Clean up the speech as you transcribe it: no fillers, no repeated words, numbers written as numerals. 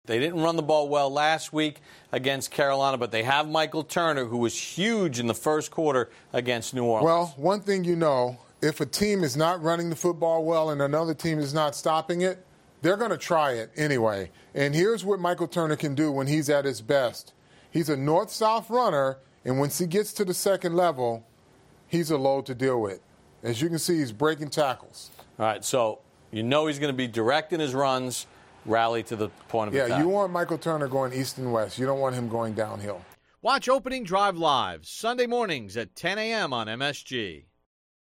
They didn't run the ball well last week against Carolina, but they have Michael Turner, who was huge in the first quarter against New Orleans. Well, one thing you know, if a team is not running the football well and another team is not stopping it, they're going to try it anyway. And here's what Michael Turner can do when he's at his best. He's a north-south runner, and once he gets to the second level, he's a load to deal with. As you can see, he's breaking tackles. All right, so you know he's going to be direct in his runs, rally to the point of attack. Yeah, you want Michael Turner going east and west. You don't want him going downhill. Watch Opening Drive live Sunday mornings at 10 a.m. on MSG.